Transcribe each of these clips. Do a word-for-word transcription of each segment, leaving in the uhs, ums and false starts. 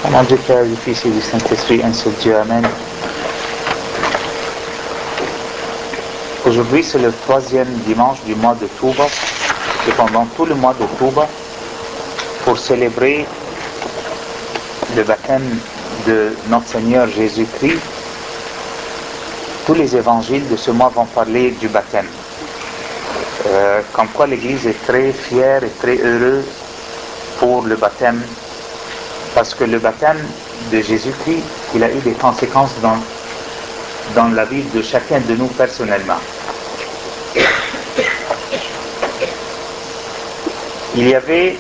Au nom du Père, du Fils et du Saint-Esprit, un seul Dieu, Amen. Aujourd'hui, c'est le troisième dimanche du mois de Touba. Et pendant tout le mois de Touba, pour célébrer le baptême de notre Seigneur Jésus-Christ, tous les évangiles de ce mois vont parler du baptême. Euh, comme quoi l'Église est très fière et très heureuse pour le baptême, parce que le baptême de Jésus-Christ, il a eu des conséquences dans, dans la vie de chacun de nous personnellement. Il y avait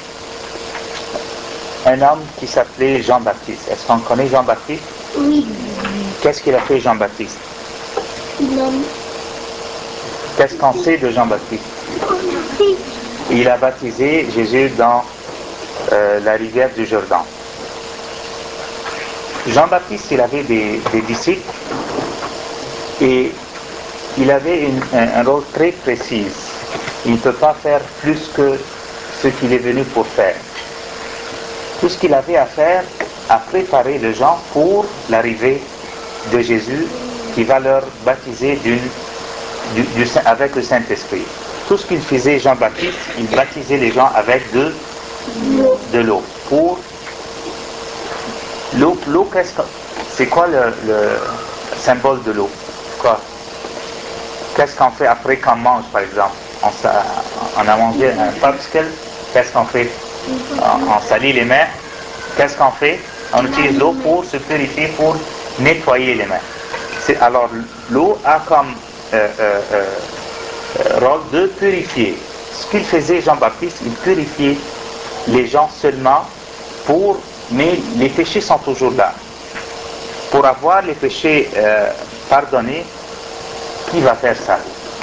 un homme qui s'appelait Jean-Baptiste. Est-ce qu'on connaît Jean-Baptiste? Oui. Qu'est-ce qu'il a fait Jean-Baptiste? Non. Qu'est-ce qu'on sait de Jean-Baptiste? Il a baptisé Jésus dans euh, la rivière du Jourdain. Jean-Baptiste, il avait des, des disciples et il avait une, un, un rôle très précis. Il ne peut pas faire plus que ce qu'il est venu pour faire. Tout ce qu'il avait à faire, à préparer les gens pour l'arrivée de Jésus qui va leur baptiser d'une, du, du, avec le Saint-Esprit. Tout ce qu'il faisait Jean-Baptiste, il baptisait les gens avec de, de l'eau. Pour l'eau, l'eau qu'est-ce que, c'est quoi le, le symbole de l'eau? Quoi? Qu'est-ce qu'on fait après qu'on mange, par exemple? On, on a mangé un popsicle, qu'est-ce qu'on fait? On, on salit les mains. Qu'est-ce qu'on fait? On utilise l'eau pour se purifier, pour nettoyer les mains. C'est, alors, l'eau a comme euh, euh, euh, rôle de purifier. Ce qu'il faisait Jean-Baptiste, il purifiait les gens seulement pour... Mais les péchés sont toujours là. Pour avoir les péchés euh, pardonnés, qui va faire ça?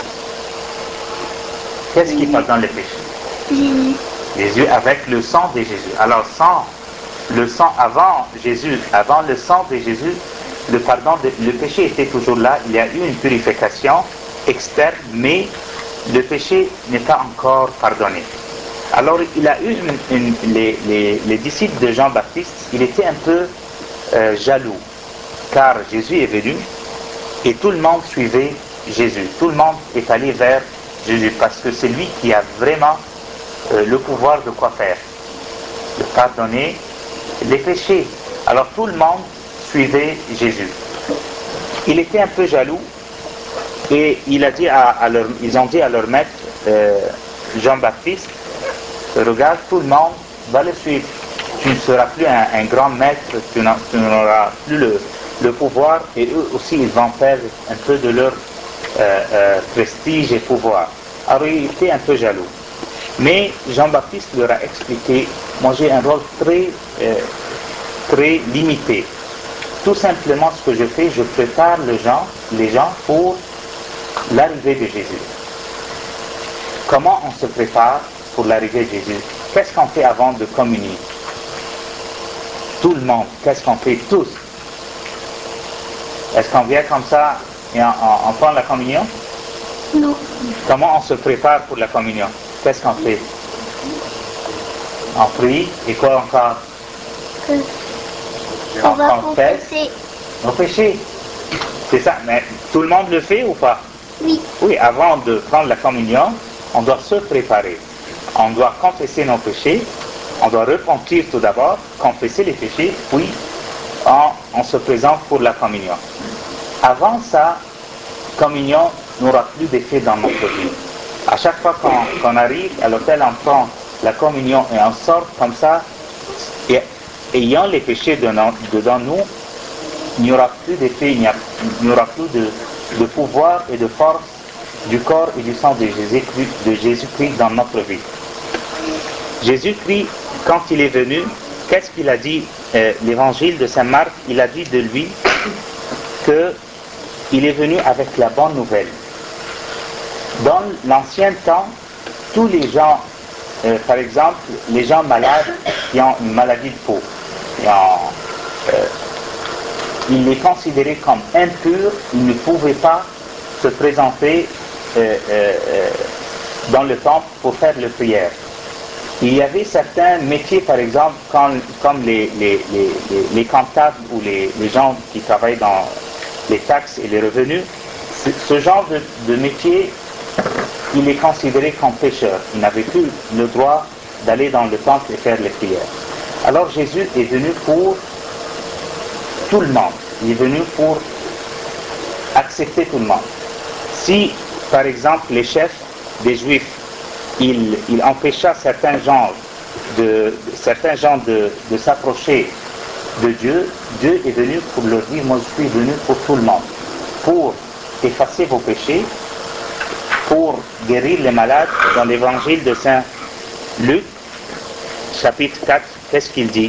Qu'est-ce qui pardonne les péchés? Jésus. Jésus, avec le sang de Jésus. Alors, sans le sang avant Jésus, avant le sang de Jésus, le pardon, de, le péché était toujours là. Il y a eu une purification externe, mais le péché n'est pas encore pardonné. Alors, il a eu une, une, les, les, les disciples de Jean-Baptiste, il était un peu euh, jaloux, car Jésus est venu et tout le monde suivait Jésus. Tout le monde est allé vers Jésus parce que c'est lui qui a vraiment euh, le pouvoir de quoi faire, de pardonner les péchés. Alors tout le monde suivait Jésus. Il était un peu jaloux et il a dit à, à leur, ils ont dit à leur maître euh, Jean-Baptiste, regarde, tout le monde va le suivre. Tu ne seras plus un, un grand maître, tu n'auras plus le, le pouvoir, et eux aussi ils vont perdre un peu de leur euh, euh, prestige et pouvoir. Alors il était un peu jaloux. Mais Jean-Baptiste leur a expliqué, moi j'ai un rôle très, euh, très limité. Tout simplement ce que je fais, je prépare les gens, les gens pour l'arrivée de Jésus. Comment on se prépare pour l'arrivée de Jésus? Qu'est-ce qu'on fait avant de communier? Tout le monde, qu'est-ce qu'on fait tous? Est-ce qu'on vient comme ça et on, on, on prend la communion? Non. Comment on se prépare pour la communion? Qu'est-ce qu'on fait? On prie, et quoi encore? Que On, on va confesse confesser. nos péchés. C'est ça, mais tout le monde le fait ou pas? Oui. Oui, avant de prendre la communion, on doit se préparer. On doit confesser nos péchés, on doit repentir tout d'abord, confesser les péchés, puis on, on se présente pour la communion. Avant ça, communion n'aura plus d'effet dans notre vie. À chaque fois qu'on, qu'on arrive à l'hôtel, on prend la communion et on sort comme ça, et ayant les péchés dedans, dedans nous, il n'y aura plus d'effet, il n'y, a, il n'y aura plus de, de pouvoir et de force du corps et du sang de Jésus-Christ, de Jésus-Christ dans notre vie. Jésus-Christ, quand il est venu, qu'est-ce qu'il a dit? euh, L'évangile de Saint Marc, il a dit de lui qu'il est venu avec la bonne nouvelle. Dans l'ancien temps, tous les gens, euh, par exemple, les gens malades qui ont une maladie de peau, qui ont, euh, ils les considéraient comme impurs, ils ne pouvaient pas se présenter euh, euh, dans le temple pour faire les prières. Il y avait certains métiers, par exemple, comme, comme les, les, les, les, les comptables ou les, les gens qui travaillent dans les taxes et les revenus. Ce genre de, de métier, il est considéré comme pécheur. Il n'avait plus le droit d'aller dans le temple et faire les prières. Alors Jésus est venu pour tout le monde. Il est venu pour accepter tout le monde. Si, par exemple, les chefs des Juifs, il, il empêcha certains gens de, certains gens de, de s'approcher de Dieu, Dieu est venu pour leur dire, moi je suis venu pour tout le monde, pour effacer vos péchés, pour guérir les malades. Dans l'évangile de Saint Luc, chapitre quatre, qu'est-ce qu'il dit?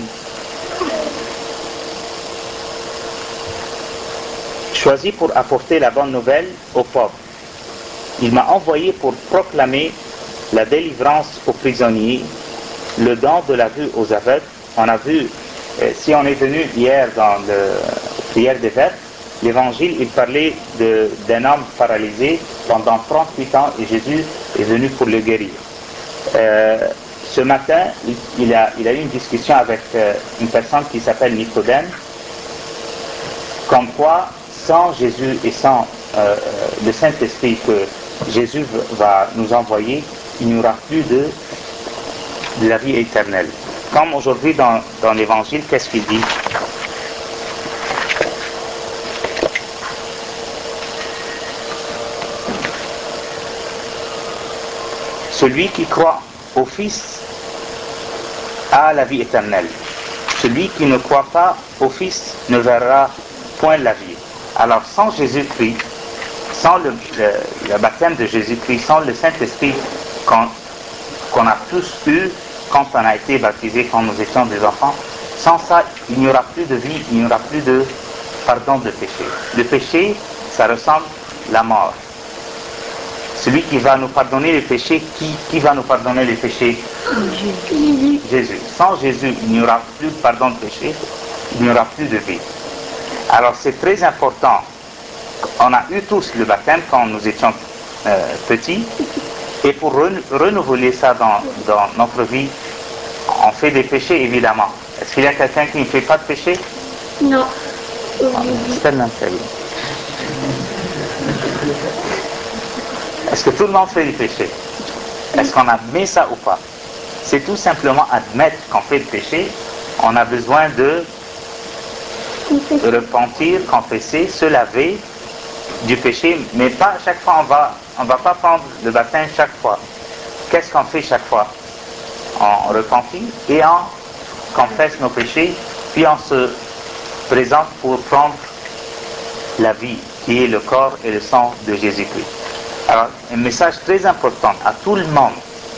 Choisi pour apporter la bonne nouvelle aux pauvres. Il m'a envoyé pour proclamer la délivrance aux prisonniers, le don de la vue aux aveugles. On a vu, euh, si on est venu hier dans la prière des vêpres, l'évangile, il parlait de, d'un homme paralysé pendant trente-huit ans et Jésus est venu pour le guérir. Euh, ce matin, il, il, a, il a eu une discussion avec euh, une personne qui s'appelle Nicodème, comme quoi, sans Jésus et sans euh, le Saint-Esprit que Jésus va nous envoyer, il n'y aura plus de, de la vie éternelle. Comme aujourd'hui dans, dans l'Évangile, qu'est-ce qu'il dit? Celui qui croit au Fils a la vie éternelle. Celui qui ne croit pas au Fils ne verra point la vie. Alors sans Jésus-Christ, sans le, le, le baptême de Jésus-Christ, sans le Saint-Esprit qu'on, qu'on a tous eu quand on a été baptisé, quand nous étions des enfants, sans ça, il n'y aura plus de vie, il n'y aura plus de pardon de péché. Le péché, ça ressemble à la mort. Celui qui va nous pardonner les péchés, qui, qui va nous pardonner les péchés? Jésus. Jésus. Sans Jésus, il n'y aura plus de pardon de péché, il n'y aura plus de vie. Alors c'est très important. On a eu tous le baptême quand nous étions euh, petits, et pour ren- renouveler ça dans, dans notre vie, on fait des péchés évidemment. Est-ce qu'il y a quelqu'un qui ne fait pas de péché? Non. Est-ce que tout le monde fait des péchés? Est-ce qu'on admet ça ou pas? C'est tout simplement admettre qu'on fait le péché. On a besoin de repentir, confesser, se laver du péché, mais pas chaque fois. On va, on va pas prendre le baptême chaque fois. Qu'est-ce qu'on fait chaque fois? On repentit et on confesse nos péchés, puis on se présente pour prendre la vie, qui est le corps et le sang de Jésus-Christ. Alors, un message très important à tout le monde,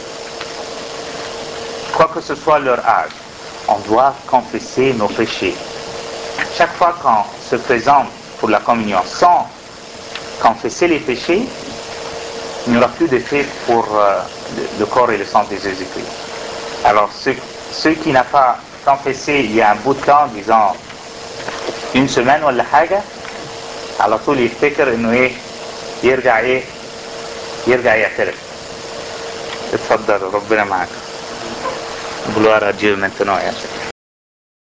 quoi que ce soit leur âge, on doit confesser nos péchés. Chaque fois qu'on se présente pour la communion sans confesser les péchés, il n'y aura plus d'effet pour euh, le, le corps et le sang de Jésus-Christ. Alors, ceux, ceux qui n'ont pas confessé il y a un bout de temps, disons une semaine ou la haga, على طول يفتكر انه ايه يرجع ايه يرجع يعترف. اتفضلوا ربنا معاك. Gloire à Dieu maintenant et à